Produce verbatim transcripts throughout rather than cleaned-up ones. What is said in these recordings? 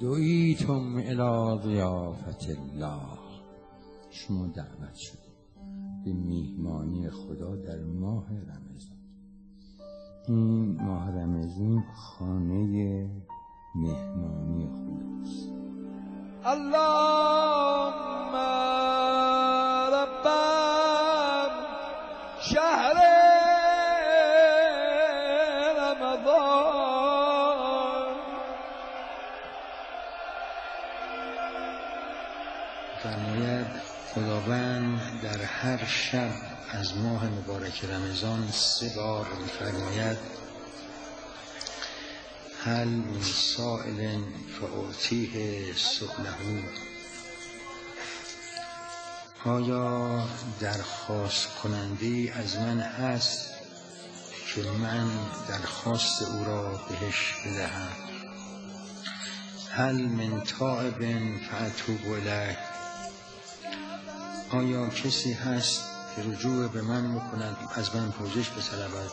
دعیتم الی ضیافت الله، شما دعوت شدید به میهمانی خدا در ماه رمضان. این ماه رمضان خانه مهمانی خداست. اللهم رب شهر رمضان. فرماید خداوند در هر شب از ماه مبارک رمضان سه بار می‌فرماید هل من سائل فاعطیه سؤله. آیا درخواست کننده از من هست که من درخواست او را بهش بدهم؟ هل من تائب فاتوب الیه. آیا کسی هست که رجوع به من بکند، از من پوزش بطلبد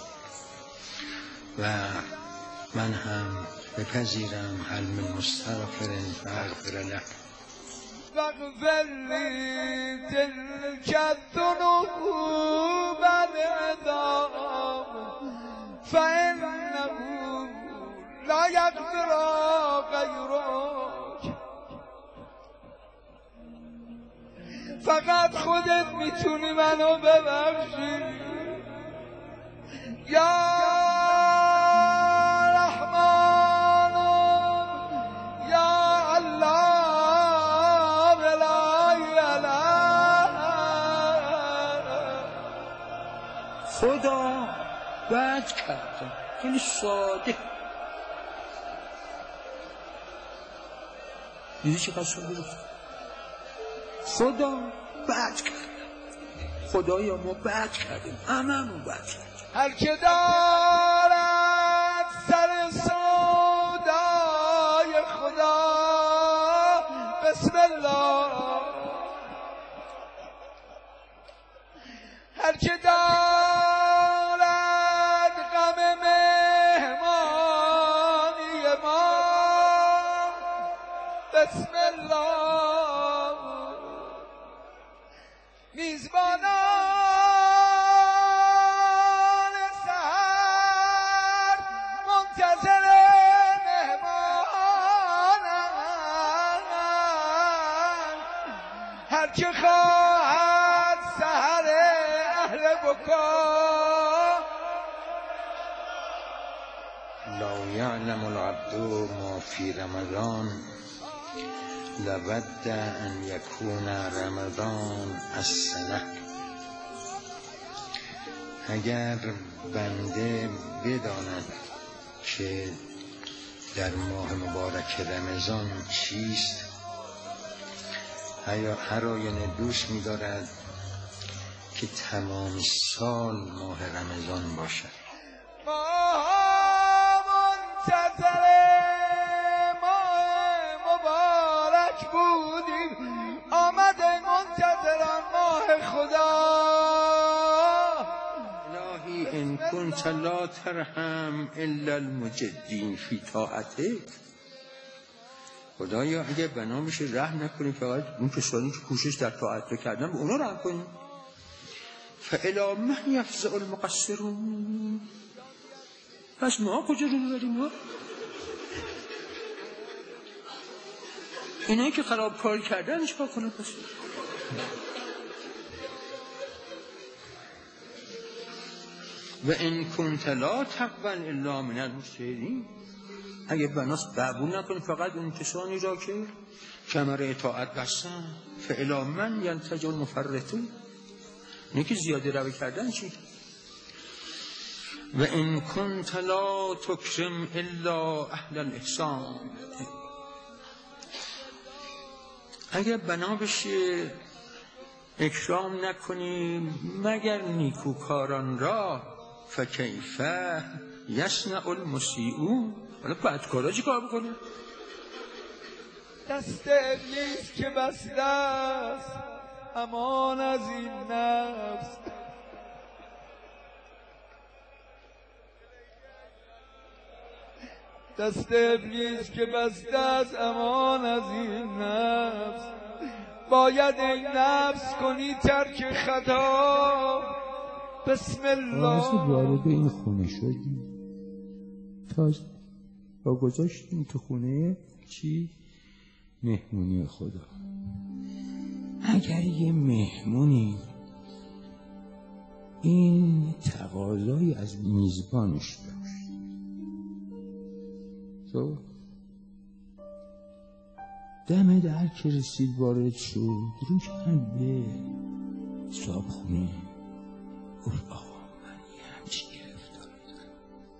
و من هم بپذیرم؟ هل من مستغفر فاغفر له. واغفر لی تلک الذنوب العظام فانه لا یغفر غیرک. فقط خودت میتونی منو ببخشی. یا رحمان یا الله بلا اله. خدا بد کردم، خیلی ساده. دیدی چه قصه بود؟ خدا بد کردم. خدایا ما بد کردیم، هممون بد کردیم. هر که دارد سر سودای خدا بسم الله. هر که دارد غم مهمانی ما بسم الله. میزبانان سحر منتظر مهمانند. هر که خواهد سحر اهل بکا. لا یعلم العبد ما فی رمضان لود ان یکون رمضان السنه. اگر بنده بداند که در ماه مبارک رمضان چیست، هر آینه دوست می‌دارد که تمام سال ماه رمضان باشد. ماه منتظر بودیم، آمده منتظران ماه خدا. الهی ان کنت لا ترحم الا المجدین فی طاعتک. خدایا اگه بنا میشه رحم نکنی فقط اون کسانی که کوشش در طاعت رو کردن به اونا رحم کنی. فالی من یفزع المقصرون. پس ما کجا رو ببریم؟ ما اینایی که خراب کار کردن چیکار کنن؟ پس و ان کنت لا تقبل الا من المسلمین. اگه بناس قبول نکنی فقط اون کسانی را که کمر اطاعت بستن. فالی من ینتج المفرطون. اینه که زیاده روی کردن چی؟ و ان کنت لا تکرم الا اهل الاحسان. اگر بنا بشه اکرام نکنیم مگر نیکوکاران را، فکیف یصنع المسیئون. حالا بدکارا چی کار بکنه؟ دست ابلیس که بسته است امان از این نفس. دست ابلیس که بسته از امان از این نفس. باید ای نفس کنی ترک خطا. بسم الله. تازه وارد این خونه شدیم، تازه با گذاشتیم تو خونه چی؟ مهمونی خدا. اگر یه مهمونی این تقاضایی از میزبانش داشت، تو دم در که رسید وارد شد، رو کرد به صابخونه، گفت آقا من یه همچی گرفتاری دارم.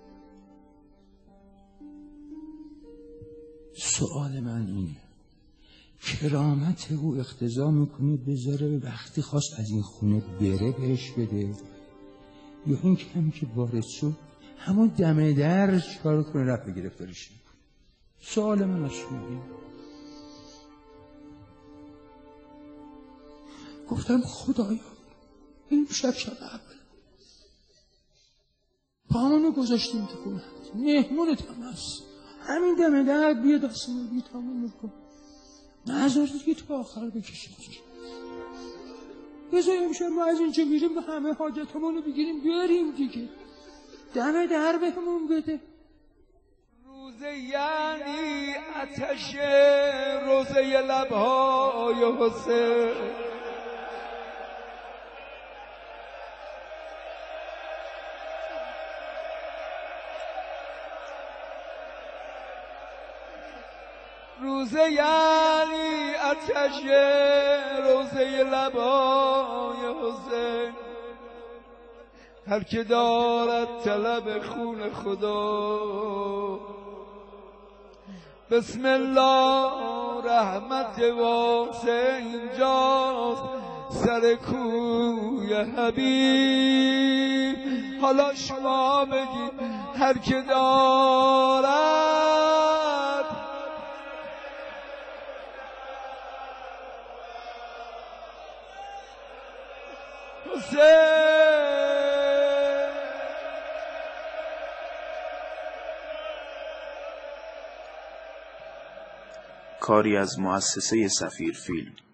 سؤال من اینه، کرامت او اقتضا میکنه بذاره وقتی خواست از این خونه بره بهش بده، یا این کمی که وارد شد همون دم در چکار کنه رفت گرفتاریش؟ سؤال من از شما این. گفتم خدایا این شب شب اول پامونو گذاشتیم تو خونه، مهمونت هم هست، همین دم در بیا دستمون بیا تمام میکن، نظر دیگه تو آخر بکشید. بذار امشب ما از اینجا میریم و همه حاجتمونو بگیریم بیاریم دیگه، دم در بهمون بده. روزه یعنی آتش، روزه لبهای حسین. روزه یعنی آتش، روزه لبهای حسین. هر که دارد طلب خون خدا، بسم الله رحمت واسه اینجاست، سر کوی حبیب. حالا شما بگید هر که دارد حسین. کاری از مؤسسه سفیر فیلم.